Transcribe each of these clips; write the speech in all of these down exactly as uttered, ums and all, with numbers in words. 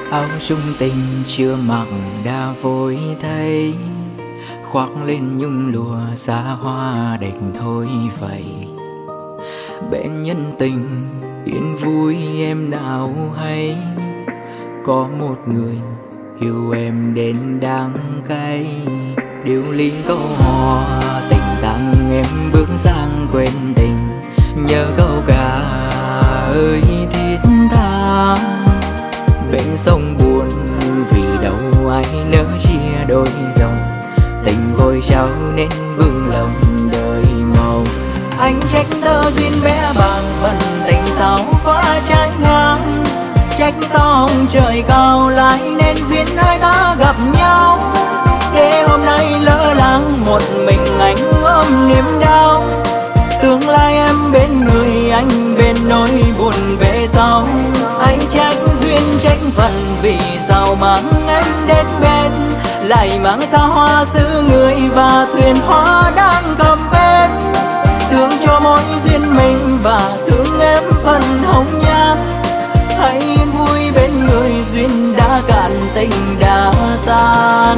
Áo chung tình chưa mặc đã vội thay, khoác lên nhung lụa xa hoa đành thôi vậy. Bên nhân tình yên vui em nào hay, có một người yêu em đến đắng cay. Điệu ly câu hò tình tặng em bước sang quên tình, nhớ câu ca ơi thiết tha. Bên sông buồn vì đâu ai nỡ chia đôi dòng, tình vội trao nên vương lòng đời màu. Anh trách tơ duyên bé bàng phần tình sao quá trái ngang, trách sao ông trời cao lại nên duyên hai ta gặp nhau. Để hôm nay lỡ làng một mình anh ôm niềm đau, tương lai em bên người anh bên nỗi buồn về sau. Anh trách duyên trách phận vì sao mang em đến bên, lại mang xa hoa xứ người và thuyền hoa đang cầm bên. Thương cho mỗi duyên mình và thương em phần hồng nhan, hãy yên vui bên người duyên đã cạn tình đã tan.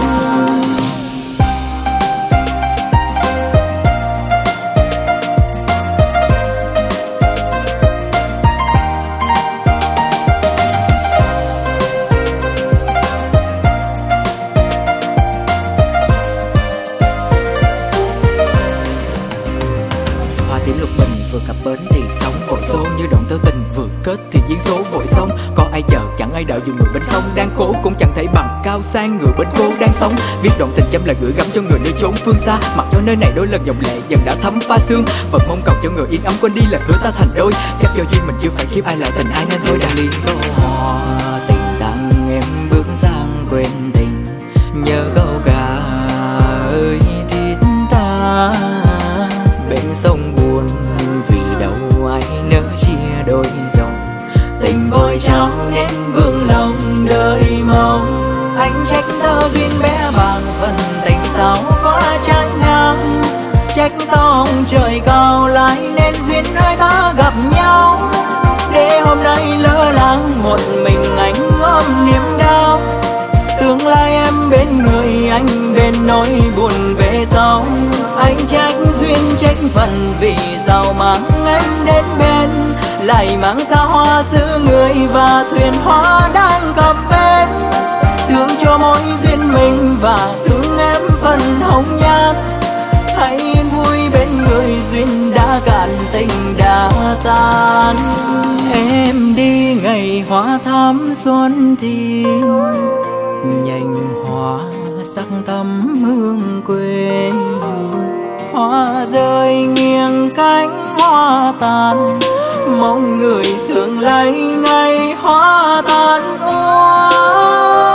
Vừa cập bến thì sóng vội xô như đoạn tơ tình vừa kết thì duyên số vội xong. Có ai chờ chẳng ai đợi dù người bên sông đang cố cũng chẳng thể bằng cao sang người bên cô đang sống. Viết đoạn tình chăm là gửi gắm cho người nơi chốn phương xa, mặc cho nơi này đôi lần dòng lệ dần đã thấm pha xương. Vẫn mong cầu cho người yên ấm quên đi là hứa ta thành đôi, chắc do duyên mình chưa phải kiếp ai lại tình ai nên thôi đành liền câu hò tình tặng em bước sang quên tình, nhớ câu ca ơi thiết tha. Bên sông buồn vì đâu ai nỡ chia đôi dòng, tình vội trao nên vương lòng đời mong. Anh trách tơ duyên bé bàng phần tình sao quá trái ngang, trách sao ông trời cao lại nên duyên hai ta gặp nhau. Để hôm nay lỡ làng một mình anh ôm niềm đau, tương lai em bên người anh bên nỗi buồn về sau. Anh trách duyên trách phận vì sao mang em đến bên, lại mang xa hoa xứ người và thuyền hoa đang cập bên. Thương cho mỗi duyên mình và thương em phần hồng nhan, hãy yên vui bên người duyên đã cạn tình đã tan. Em đi ngày hoa thắm xuân thì nhành hoa sắc thắm hương quê. Hoa rơi nghiêng cánh hoa tàn, mong người thương lấy ngày hoa tàn úa.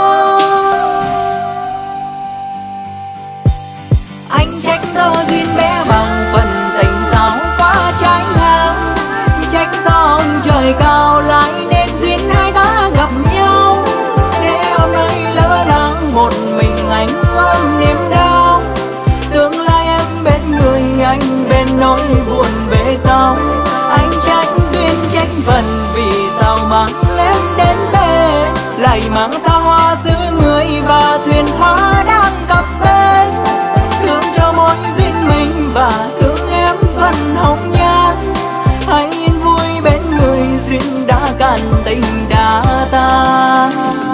Anh trách tơ duyên bé bằng phần tình sao quá trái ngang, trách sao ông trời cao lại nên duyên hai ta gặp nhau. Để hôm nay lỡ làng một mình anh ôm niềm đau, tương lai em bên người anh bên nỗi buồn về sau. Anh trách duyên trách phận vì sao mang em đến bên, lại mang xa hoa xứ người và thuyền hoa đang cập bên. Thương cho mỗi duyên mình và thương em phần hồng nhan, hãy yên vui bên người duyên đã cạn tình đã tan.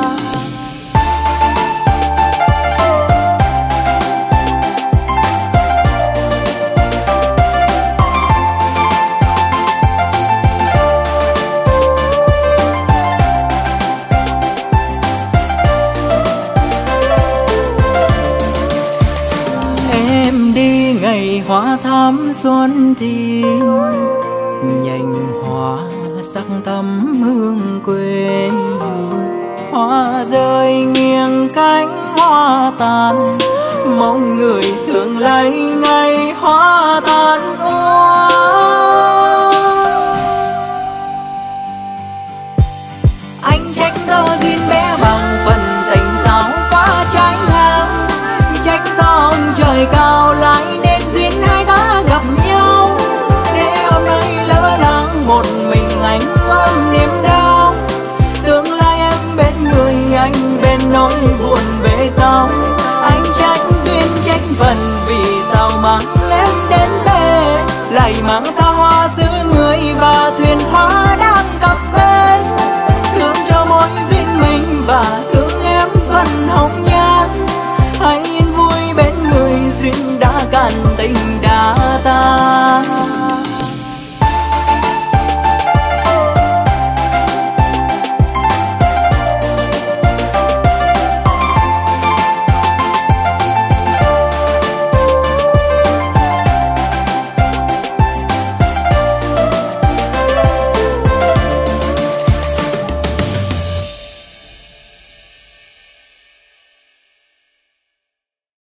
Hoa thắm xuân thì nhành hoa sắc thắm hương quê. Hoa rơi nghiêng cánh hoa tàn, mong người thương lấy ngày hoa tàn úa. Anh trách tơ duyên bé bằng phần tình sao quá trái ngang, trách sao ông trời cao lại nên duyên hai ta gặp nhau. Để hôm nay lỡ làng một mình anh ôm niềm đau, tương lai em bên người mang em đến bên, lại mang xa hoa xứ người và thuyền hoa đang cập bến. Thương cho mỗi duyên mình và thương em vẫn hồng nhan, hãy yên vui bên người duyên đã cạn tình đã tan.